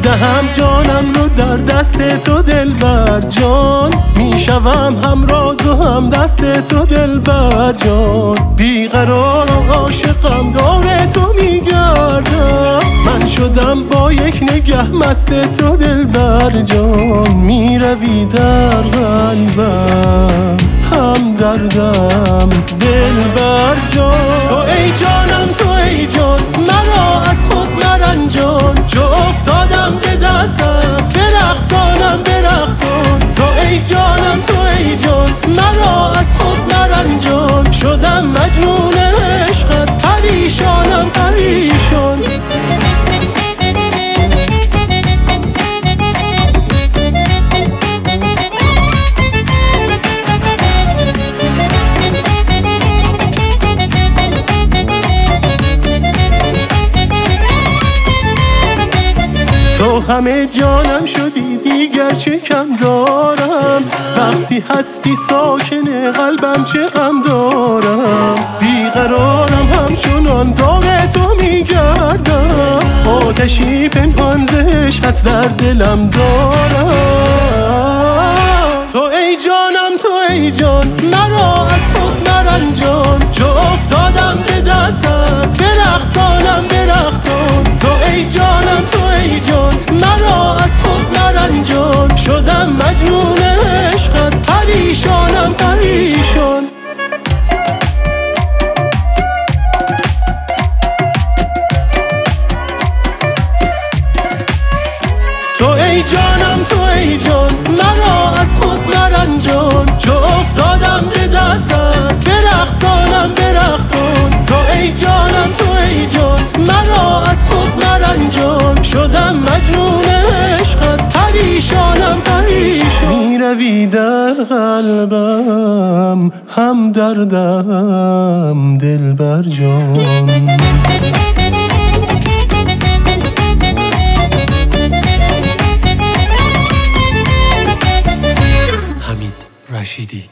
میدهم جانم رو در دست تو دلبر جان، میشوم هم راز و هم دست تو دلبر جان. بیقرارم عاشقم دور تو میگردم، من شدم با یک نگه مست تو دلبر جان. میروی در قلبم هم دردم دلبر جان. تو ای جانم تو ای جان، مرا از خود مرنجان. چو افتادم به دستت برقصانم برقصان. تو ای جانم تو ای جان، مرا از خود مرنجان. شدم مجنون عشقت پریشانم پریشان. تو همه جانم شدی دیگر چه کم دارم، وقتی هستی ساکن قلبم چه غم دارم. بیقرارم همچنان داغ تو میگردم، آتشی پنهان ز عشقت در دلم دارم. تو ای جانم تو ای جان، مرا از خود مرنجان. چو افتادم به دستت برقصانم برقصان. تو ای جانم تو ای جان، مرا از خود مرنجان. شدم مجنون عشقت پریشانم پریشان. تو ای جانم تو ای جان، مرا از خود مرنجان. چو افتادم به دستت برقصانم برقصان. تو ای جانم تو ای جان، مرا از خود مرنجان. شدم مجنون عشقت پریشانم پریشان. میروی در قلبم هم دردم دلبر جان. رشیدی.